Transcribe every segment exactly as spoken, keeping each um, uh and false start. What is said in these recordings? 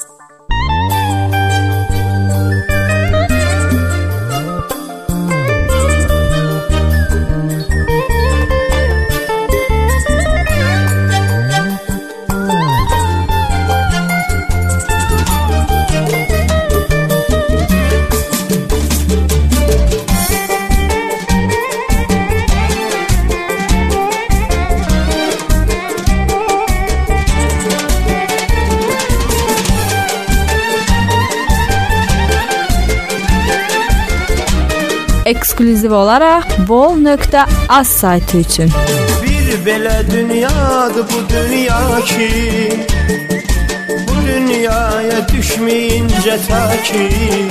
Eksklüziv olaraq bol nöqtə az saytı üçün. Bir belə dünyadır bu dünya ki, bu dünyaya düşməyincə ta ki,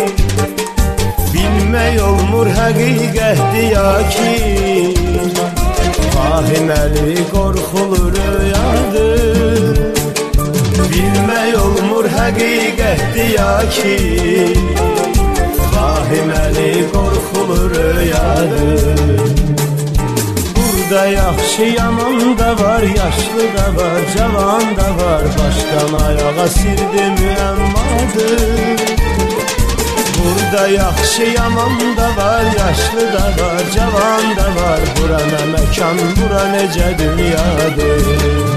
bilmək olmur həqiqətdir ya ki, vahiməli qorxulu rüyadır. Bilmək olmur həqiqətdir ya ki, vahiməli qorxulu rüyadır. Burada yaxşı yaman da var, yaşlı da var, cavan da var, başdan ayağa sirdi müəmmadır. Burada yaxşı yaman da var, yaşlı da var, cavan da var, bura nə məkan, bura necə dünyadır.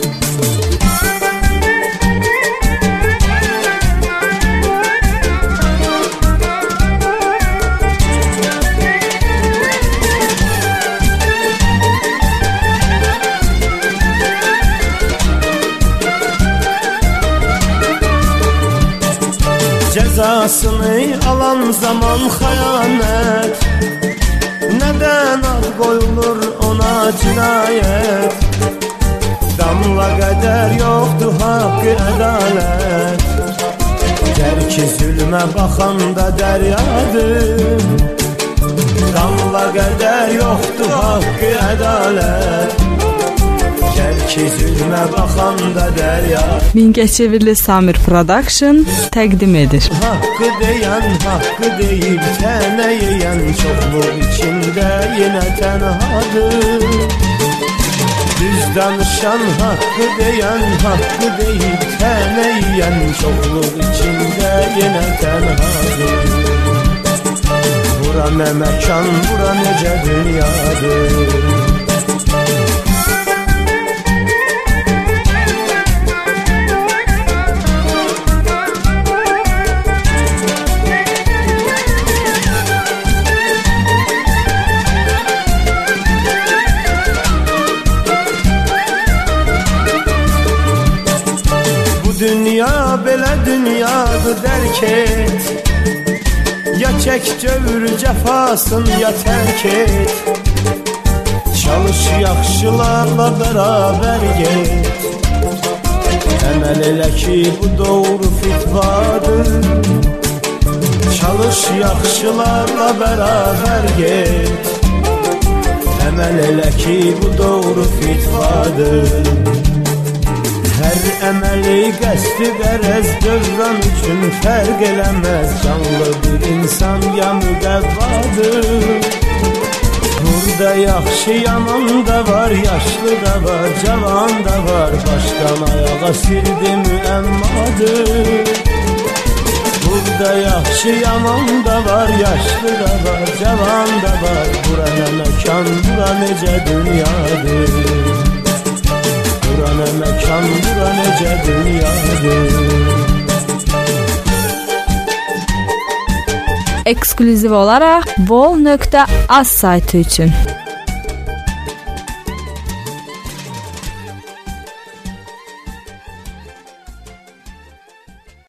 Cezasını alan zaman xəyanət, nədən ad qoyulur ona cinayət? Damla qədər yoxdur haqqı ədalət, gər ki zülmə baxanda dəryadır. Damla qədər yoxdur haqqı ədalət, gər ki zülmə baxanda dəryadır. Mingəçevirli Samir Production təqdim edir. Haqqı deyən, haqqı deyib tənə yeyən, çoxluq içində yenə tənhadır. Düz danışan, haqqı deyən, haqqı deyib tənə yeyən, çoxluq içində yenə tənhadır. Bura nə məkan, bura necə dünyadır. Dünya belə dünyadır dərk et, ya çək cövr cəfasın ya tərk et. Çalış yaxşılarla bərabər get, əməl elə ki bu doğru fitvadır. Çalış yaxşılarla bərabər get, əməl elə ki bu doğru fitvadır. Hər əməli qəsdi qərəz dövran üçün fərq eləməz, canlı bir insan ya müqəvvadır. Burada yaxşı yaman da var, yaşlı da var, cavan da var, başdan ayağa sirdi müəmmadır. Burada yaxşı yaman da var, yaşlı da var, cavan da var, bura nə məkan, bura necə dünyadır. Bura nə məkan, bura necə dünyadır. Eksklüziv olaraq bol nöqtə az saytı üçün.